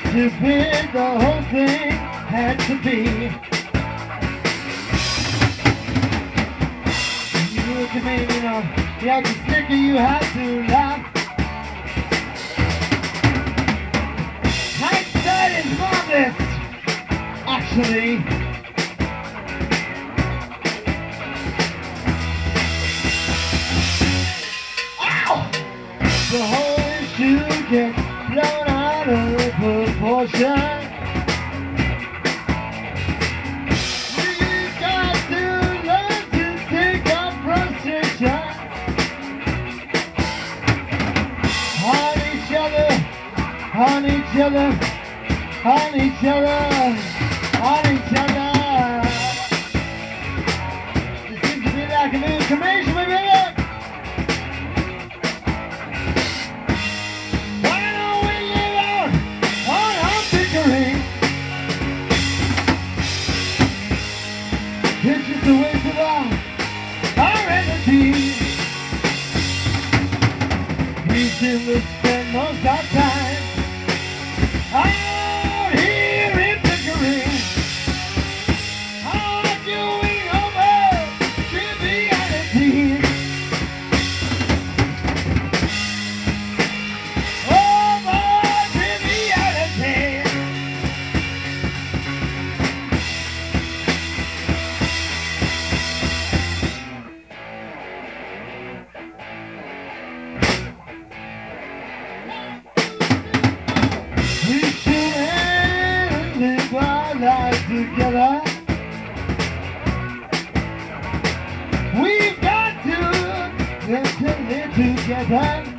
too big, the whole thing had to be. You look at me, you know, you had to snicker, you had to laugh. Hindsight is marvelous, actually. Ow! The whole issue gets blown out of proportion. We got to learn to take our frustration on each other, on each other, on each other, on each other. It seems to be like a new commission, baby. It's just a waste of our energy. We should spend most of our time out here in Pickering, arguing over trivialities. Over trivialities. We should live our lives together. We've got to live together.